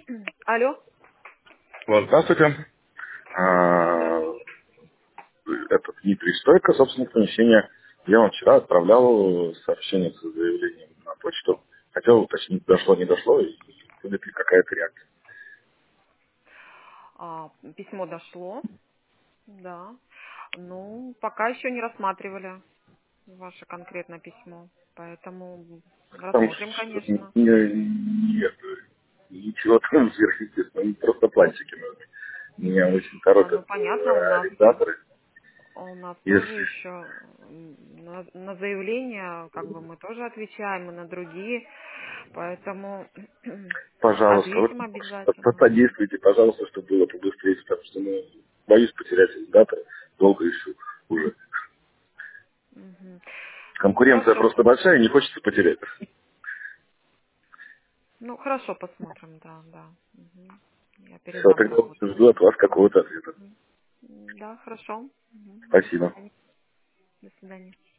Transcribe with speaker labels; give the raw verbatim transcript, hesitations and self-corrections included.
Speaker 1: Алло.
Speaker 2: Вот, здравствуйте.
Speaker 1: Да,
Speaker 2: А,
Speaker 1: здравствуйте.
Speaker 2: Это Дмитрий Стойко, собственник помещения. Я вам вчера отправлял сообщение с заявлением на почту. Хотел уточнить, дошло, не дошло, и будет ли какая-то реакция.
Speaker 1: А, письмо дошло. Да. Ну, пока еще не рассматривали ваше конкретное письмо. Поэтому
Speaker 2: Там
Speaker 1: рассмотрим,
Speaker 2: что-то
Speaker 1: конечно.
Speaker 2: не- нет, ничего там сверхъестественного, просто планчики нужны. Меня очень
Speaker 1: А,
Speaker 2: торопят
Speaker 1: ну,
Speaker 2: э,
Speaker 1: понятно, у нас
Speaker 2: арендаторы.
Speaker 1: у нас тоже
Speaker 2: Если,
Speaker 1: еще м, на, на заявления, как бы мы тоже отвечаем и на другие. Поэтому
Speaker 2: пожалуйста, вот
Speaker 1: ответим
Speaker 2: по-
Speaker 1: обязательно.
Speaker 2: подействуйте, пожалуйста, чтобы было побыстрее, потому что ну, боюсь потерять арендатора, долго ищу уже.
Speaker 1: Мгм. Ну,
Speaker 2: Конкуренция
Speaker 1: хорошо.
Speaker 2: просто большая, и не хочется потерять.
Speaker 1: Ну, хорошо, посмотрим, да, да. Мгм. Я
Speaker 2: Все,
Speaker 1: передам
Speaker 2: тогда
Speaker 1: вам вот
Speaker 2: жду от вас
Speaker 1: информацию.
Speaker 2: какого-то ответа.
Speaker 1: Мгм. Да, хорошо. Мгм. До
Speaker 2: Спасибо.
Speaker 1: свидания. До свидания.